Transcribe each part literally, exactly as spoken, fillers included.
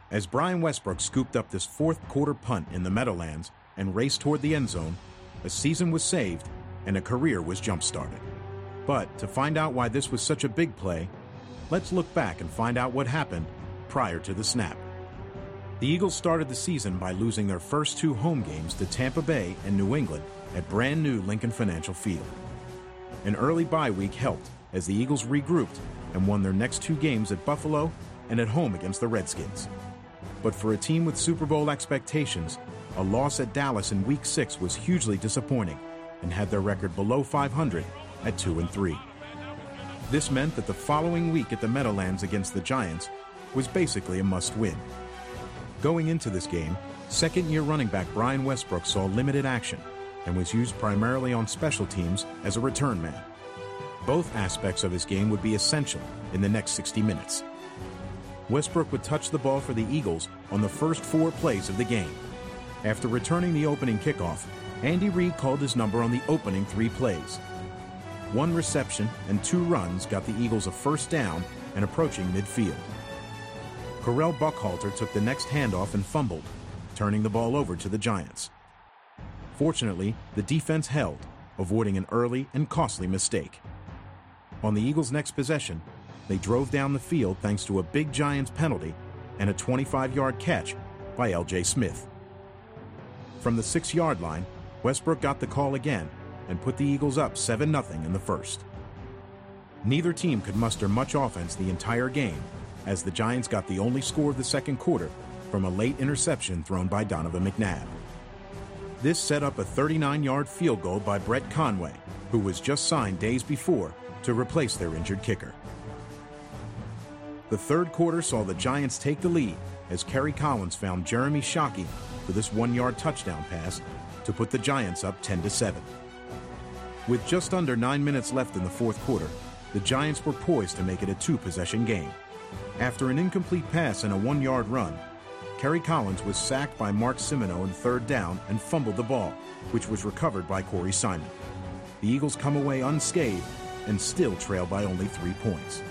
As Brian Westbrook scooped up this fourth quarter punt in the Meadowlands and raced toward the end zone, a season was saved and a career was jump-started. But to find out why this was such a big play, let's look back and find out what happened prior to the snap. The Eagles started the season by losing their first two home games to Tampa Bay and New England at brand new Lincoln Financial Field. An early bye week helped as the Eagles regrouped and won their next two games at Buffalo and at home against the Redskins. But for a team with Super Bowl expectations, a loss at Dallas in Week six was hugely disappointing and had their record below five hundred at two and three. This meant that the following week at the Meadowlands against the Giants was basically a must-win. Going into this game, second-year running back Brian Westbrook saw limited action and was used primarily on special teams as a return man. Both aspects of his game would be essential in the next sixty minutes. Westbrook would touch the ball for the Eagles on the first four plays of the game. After returning the opening kickoff, Andy Reid called his number on the opening three plays. One reception and two runs got the Eagles a first down and approaching midfield. Correll Buckhalter took the next handoff and fumbled, turning the ball over to the Giants. Fortunately, the defense held, avoiding an early and costly mistake. On the Eagles' next possession, they drove down the field thanks to a big Giants penalty and a twenty-five-yard catch by L J Smith. From the six-yard line, Westbrook got the call again and put the Eagles up seven nothing in the first. Neither team could muster much offense the entire game, as the Giants got the only score of the second quarter from a late interception thrown by Donovan McNabb. This set up a thirty-nine-yard field goal by Brett Conway, who was just signed days before to replace their injured kicker. The third quarter saw the Giants take the lead as Kerry Collins found Jeremy Shockey for this one-yard touchdown pass to put the Giants up ten to seven. With just under nine minutes left in the fourth quarter, the Giants were poised to make it a two-possession game. After an incomplete pass and a one-yard run, Kerry Collins was sacked by Mark Simoneau in third down and fumbled the ball, which was recovered by Corey Simon. The Eagles come away unscathed and still trail by only three points.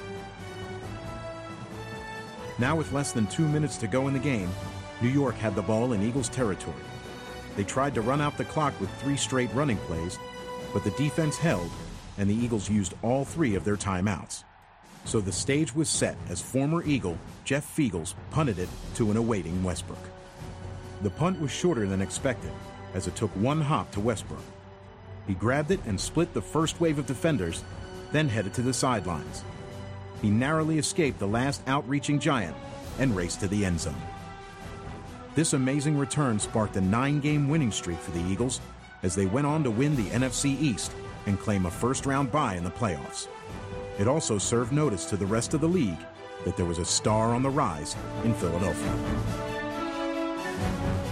Now with less than two minutes to go in the game, New York had the ball in Eagles territory. They tried to run out the clock with three straight running plays, but the defense held and the Eagles used all three of their timeouts. So the stage was set as former Eagle Jeff Feagles punted it to an awaiting Westbrook. The punt was shorter than expected, as it took one hop to Westbrook. He grabbed it and split the first wave of defenders, then headed to the sidelines. He narrowly escaped the last outreaching Giant and raced to the end zone. This amazing return sparked a nine-game winning streak for the Eagles as they went on to win the N F C East and claim a first-round bye in the playoffs. It also served notice to the rest of the league that there was a star on the rise in Philadelphia.